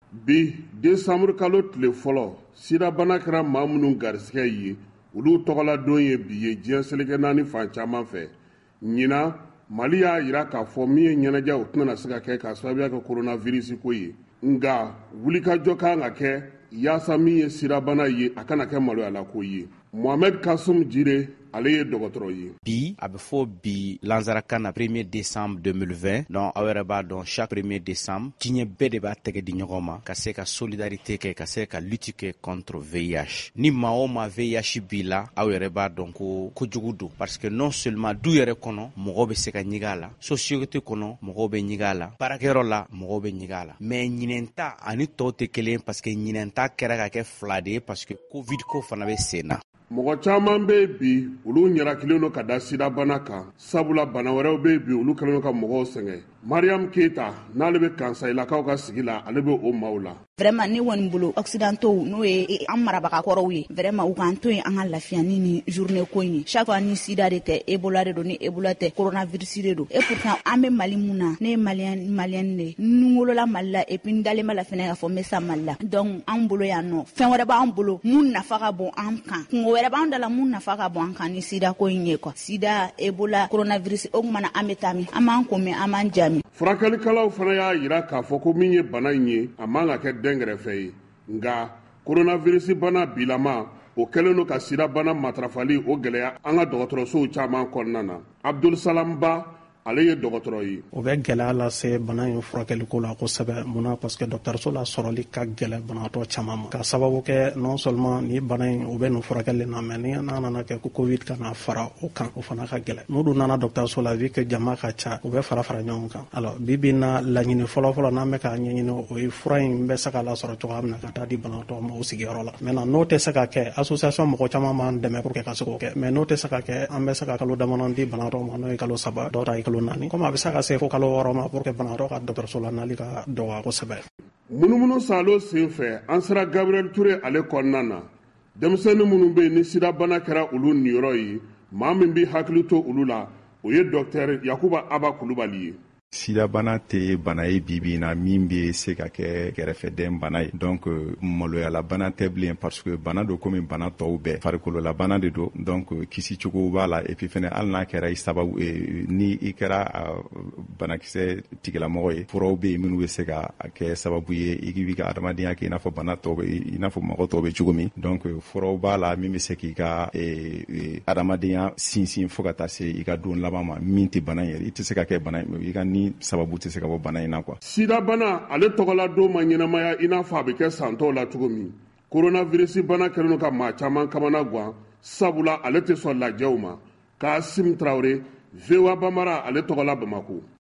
bi décembre kalo tile fɔlɔ sida bana kɛra maa minnu garisɛgɛ ye olu tɔgɔla don ye bi ye diɲɛ seleke naani fan caman fɛ. ɲina Mali y'a yira k'a fɔ min ye ɲɛnajɛ o tɛna se ka kɛ k'a sababuya kɛ coronavirus ko ye. Nga wulikajɔ kan ka kɛ yaasa min ye sida bana ye a kana kɛ maloyala ko ye. Mohamed Kasum Jire ale ye dɔgɔtɔrɔ ye. Bi a bɛ fɔ bi Lanzarakan na 1er décembre 2020 donc aw yɛrɛ b'a dɔn chaque 1er décembre diɲɛ bɛɛ de b'a tɛgɛ di ɲɔgɔn ma ka se ka solidarité kɛ ka se ka lutte kɛ contre VIH. Ni maa o maa VIH b'i la aw yɛrɛ b'a dɔn ko kojugu don parce que non seulement du yɛrɛ kɔnɔ mɔgɔ bɛ se ka ɲig'a la, société kɔnɔ mɔgɔ bɛ ɲig'a la, baarakɛyɔrɔ la mɔgɔ bɛ ɲig'a la. Mais ɲinɛnta ani tɔw tɛ kelen parce que ɲinɛnta kɛra ka kɛ fila de ye parce que Covid ko fana bɛ sen na. Mɔgɔ caman bɛ bi olu ɲarakilen don ka da sida bana kan sabula bana wɛrɛw bɛ bi olu kɛlen don ka mɔgɔw sɛgɛn. Mariam Keita n'ale bɛ Kansayilakaw ka sigi la ale bɛ o maaw la. Vraiment ne kɔni bolo occidentaux n'o ye an marabaga kɔrɔw ye vraiment u k'an to yen an ka lafiyani ni journée ko in ye chaque fois ni sida de tɛ Ebola de don ni Ebola tɛ coronavirus de don et pourtant an bɛ Mali mun na ne ye malien de n wolola Mali la et puis n dalen b'a la fɛnɛ k'a fɔ n bɛ sa Mali la donc an bolo yan nɔ fɛn wɛrɛ b'an bolo mun nafa ka bon an kan kungo wɛrɛ b'an da la mun nafa ka bon an kan ni sida ko in ye quoi sida Ebola coronavirus o kumana an bɛ taa min an b'an ko mɛn an b'an jaabi. Furakɛlikɛlaw fana y'a yira k'a fɔ ko min ye bana in ye a man ka kɛ dɛnkɛrɛfɛ ye nga coronavirus bana bilama o kɛlen don ka sida bana matarafali o gɛlɛya an ka dɔgɔtɔrɔsow caman kɔnɔna na. Abdul Salam Ba ale ye dɔgɔtɔrɔ ye. O bɛ gɛlɛya lase bana in furakɛliko la kosɛbɛ munna parce que dɔgɔtɔrɔso la sɔrɔli ka gɛlɛn banabaatɔ caman ma ka sababu kɛ non seulement ni bana in o bɛ nin furakɛli na mais ni n'a nana kɛ ko covid kana fara o kan o fana ka gɛlɛn n'u dun nana dɔgɔtɔrɔso la vu que jama ka ca u bɛ fara ɲɔgɔn kan alors bibi na laɲini fɔlɔfɔlɔ n'an bɛ ka ɲɛɲini o ye fura in bɛ se ka lasɔrɔ cogoya min na ka taa di banabaatɔ ma o sigiyɔrɔ la maintenant n'o tɛ se ka kɛ association mɔgɔ caman b'an dɛmɛ pour que ka se k'o kɛ mais n'o tɛ se ka kɛ an bɛ se ka kalo damadɔ di banabaatɔ ma n'o ye kalo 3 dɔw ta ye kalo 4 comme a bɛ se ka se fo kalo 6 ma pour que banabaatɔ ka dɔgɔtɔrɔso la nali ka dɔgɔya kosɛbɛ. Munumunu salo senfɛ an sera Gabriel Touré ale kɔnɔna na denmisɛnnin minnu bɛ yen ni sida bana kɛra olu niyɔrɔ ye maa min bɛ hakili to olu la o ye docteur Yakuba Aba Kulubali ye. Sida bana tɛ bana ye bibi na min bɛ se ka kɛ kɛrɛfɛden bana ye donc maloyala bana tɛ bilen parce que bana do komi bana tɔw bɛɛ farikolola bana de do donc kisi cogo b'a la et puis fɛnɛ hali n'a kɛra i sababu ni i kɛra banakisɛ tigilamɔgɔ ye furaw bɛ yen minnu bɛ se ka kɛ sababu ye i b'i ka adamadenya kɛ i n'a fɔ bana tɔw bɛ i n'a fɔ mɔgɔ tɔw bɛ cogo min donc furaw b'a la min bɛ se k'i ka adamadenya sinsin fo ka taa se i ka don laban ma min tɛ bana yɛrɛ i tɛ se ka kɛ bana i ka ni sababu tɛ se ka bɔ bana in na quoi. Sida bana ale tɔgɔla don ma ɲɛnamaya i n'a fɔ a bɛ kɛ san tɔw la cogo min coronavirus bana kɛlen don ka maa caman kamana guwan sabula ale tɛ sɔn lajɛw ma. Kasim Traoré VOA Bambara ale tɔgɔla Bamako.